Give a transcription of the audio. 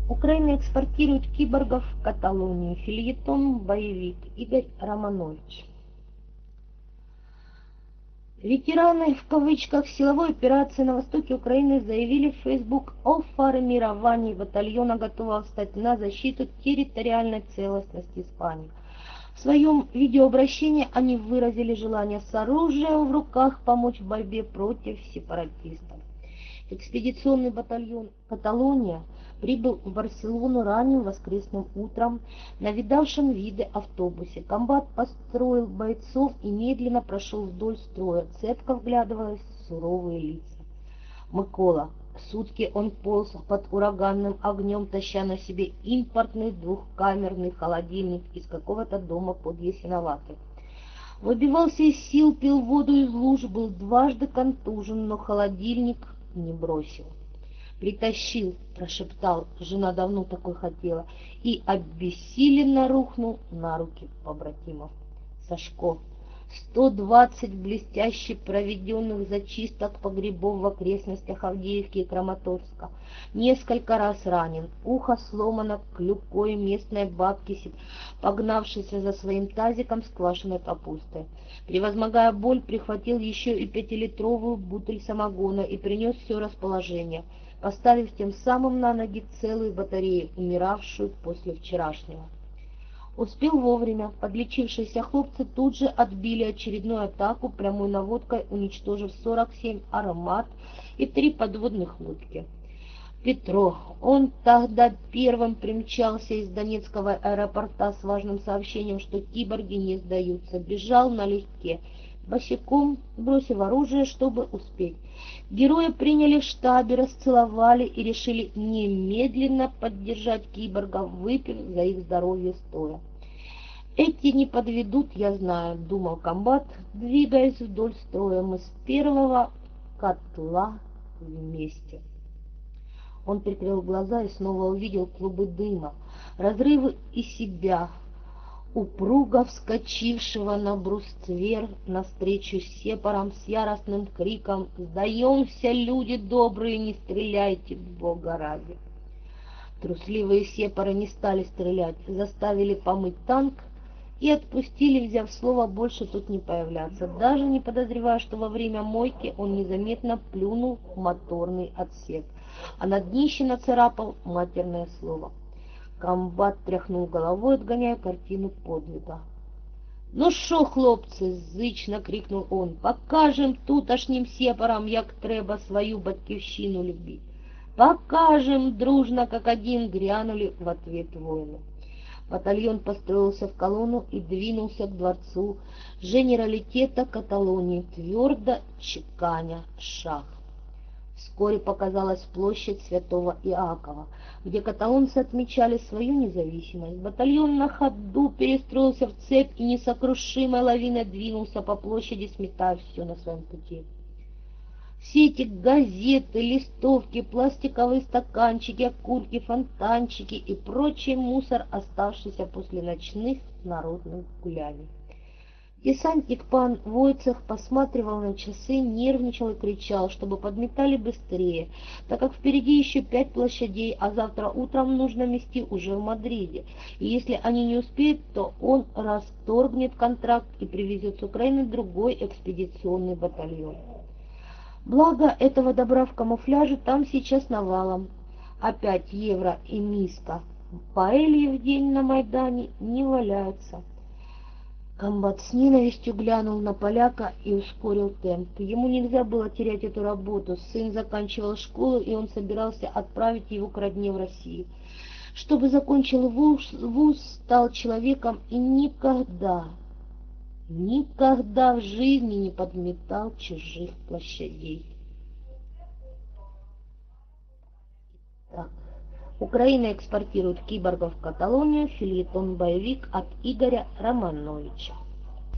Украина экспортирует киборгов в Каталонию. Фельетон боевик Игорь Романович. Ветераны в кавычках силовой операции на востоке Украины заявили в Facebook о формировании батальона, готового встать на защиту территориальной целостности Испании. В своем видеообращении они выразили желание с оружием в руках помочь в борьбе против сепаратистов. Экспедиционный батальон «Каталония» прибыл в Барселону ранним воскресным утром на видавшем виды автобусе. Комбат построил бойцов и медленно прошел вдоль строя, цепко вглядываясь в суровые лица. Микола. Сутки он полз под ураганным огнем, таща на себе импортный двухкамерный холодильник из какого-то дома под Ясиноватой. Выбивался из сил, пил воду из луж, был дважды контужен, но холодильник не бросил. «Притащил», — прошептал, жена давно такой хотела, и обессиленно рухнул на руки побратимов. Сашко. 120 блестяще проведенных зачисток погребов в окрестностях Авдеевки и Краматорска. Несколько раз ранен, ухо сломано клюкой местной бабки, погнавшейся за своим тазиком с квашеной капустой. Превозмогая боль, прихватил еще и 5-литровую бутыль самогона и принес все расположение, поставив тем самым на ноги целую батарею, умиравшую после вчерашнего. Успел вовремя. Подлечившиеся хлопцы тут же отбили очередную атаку, прямой наводкой уничтожив 47 армат и 3 подводных лодки. Петро. Он тогда первым примчался из Донецкого аэропорта с важным сообщением, что киборги не сдаются. Бежал налегке, босиком, бросив оружие, чтобы успеть. Героя приняли в штабе, расцеловали и решили немедленно поддержать киборгов, выпив за их здоровье стоя. «Эти не подведут, я знаю», — думал комбат, двигаясь вдоль строя. «Мы с первого котла вместе». Он прикрыл глаза и снова увидел клубы дыма, разрывы и себя, упруго вскочившего на бруствер навстречу сепарам с яростным криком «Сдаемся, люди добрые, не стреляйте, Бога ради!». Трусливые сепары не стали стрелять, заставили помыть танк и отпустили, взяв слово больше тут не появляться, даже не подозревая, что во время мойки он незаметно плюнул в моторный отсек, а на днище нацарапал матерное слово. Комбат тряхнул головой, отгоняя картину подвига. «Ну шо, хлопцы!» — зычно крикнул он. «Покажем тутошнім сепарам, як треба свою батьківщину любить! Покажем!» — дружно, как один, грянули в ответ воины. Батальон построился в колонну и двинулся к дворцу Женералитета Каталонии, твердо чеканя шаг. Вскоре показалась площадь Святого Иакова, где каталонцы отмечали свою независимость. Батальон на ходу перестроился в цепь и несокрушимой лавиной двинулся по площади, сметая все на своем пути. Все эти газеты, листовки, пластиковые стаканчики, окурки, фонтанчики и прочий мусор, оставшийся после ночных народных гуляний. Десантник пан Войцех посматривал на часы, нервничал и кричал, чтобы подметали быстрее, так как впереди еще 5 площадей, а завтра утром нужно мести уже в Мадриде. И если они не успеют, то он расторгнет контракт и привезет с Украины другой экспедиционный батальон. Благо этого добра в камуфляже там сейчас навалом. А 5 евро и миска паэльи в день на Майдане не валяются. Комбат с ненавистью глянул на поляка и ускорил темп. Ему нельзя было терять эту работу. Сын заканчивал школу, и он собирался отправить его к родне в Россию. Чтобы закончил вуз, стал человеком и никогда в жизни не подметал чужих площадей. Так. Украина экспортирует киборгов в Каталонию. Фельетон боевик от Игоря Романовича.